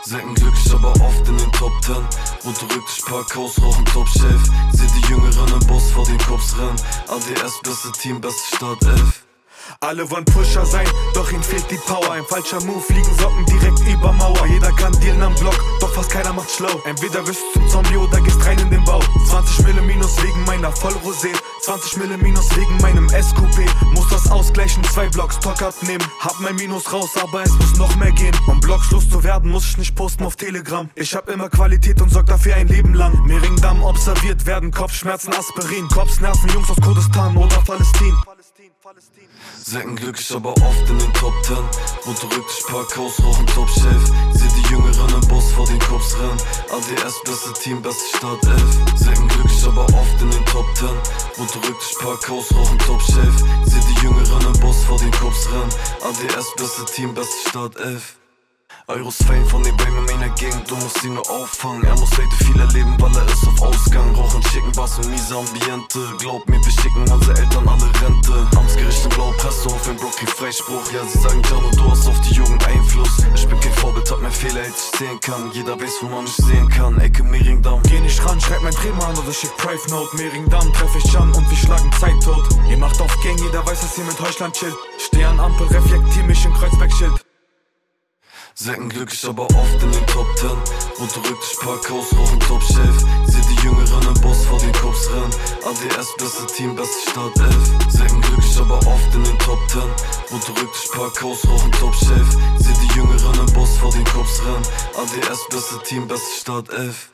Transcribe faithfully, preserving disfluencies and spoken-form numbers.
Selten glücklich, aber oft in den Top Ten. Runterrückt ich Parkhaus, rauchen Top-Chef. Seh die Jüngeren im Boss vor den Cops rennen. A D S, beste Team, beste Startelf. Alle wollen Pusher sein, doch ihnen fehlt die Power. Ein falscher Move, liegen Socken direkt über Mauer. Jeder kann dealen am Block, doch fast keiner macht schlau. Entweder wirst du zum Zombie oder gehst rein in den Bau. zwanzig Mille minus wegen meiner Vollrosé, zwanzig Mille minus wegen meinem S Q P. Muss das ausgleichen, zwei Blocks Stock abnehmen. Hab mein Minus raus, aber es muss noch mehr gehen. Um Blocks loszuwerden, muss ich nicht posten auf Telegram. Ich hab immer Qualität und sorg dafür ein Leben lang. Mehringdamm observiert werden, Kopfschmerzen, Aspirin. Kopfsnerven, Jungs aus Kurdistan oder Palästin. Selten glücklich, aber oft in den Top Ten. Runterrückt ich Parkhaus, rauchen Top-Chef. Seh die Jüngeren im Boss vor den Cops rennen. A D S, beste Team, beste Startelf. Selten glücklich, aber oft in den Top Ten. Runterrückt ich Parkhaus, rauchen Top-Chef. Seh die Jüngeren im Boss vor den Cops rennen. A D S, beste Team, beste Startelf. Euros Fame von den Bämen in meiner Gegend, du musst ihn nur auffangen. Er muss heute viel erleben, weil er ist auf Ausgang. Rauchen, schicken Bass und miese Ambiente. Glaub mir, wir schicken unsere Eltern alle Rente. Amtsgericht in Blau, Presse auf ein Block, kein Freispruch. Ja, sie sagen Jano, du hast auf die Jugend Einfluss. Ich bin kein Vorbild, hab mehr Fehler, als ich sehen kann. Jeder weiß, wo man mich sehen kann. Ecke Mehringdamm. Geh nicht ran, schreib mein Trämer an oder schick Prive Note. Mehringdamm treff ich an und wir schlagen Zeit tot. Ihr macht auf Gang, jeder weiß, dass ihr mit Deutschland chillt. Steh an Ampel, reflektier mich in Kreuzberg-Schild. Selten glücklich, aber oft in den Top Ten. Runterrückt ich Parkhaus, rauchen Top-Chef. Seh die Jüngeren im Boss vor den Cops rennen. A D S, beste Team, beste Startelf. Selten glücklich, aber oft in den Top Ten. Runterrückt ich Parkhaus, rauchen Top-Chef. Seh die Jüngeren im Boss vor den Cops rennen. A D S, beste Team, beste Startelf.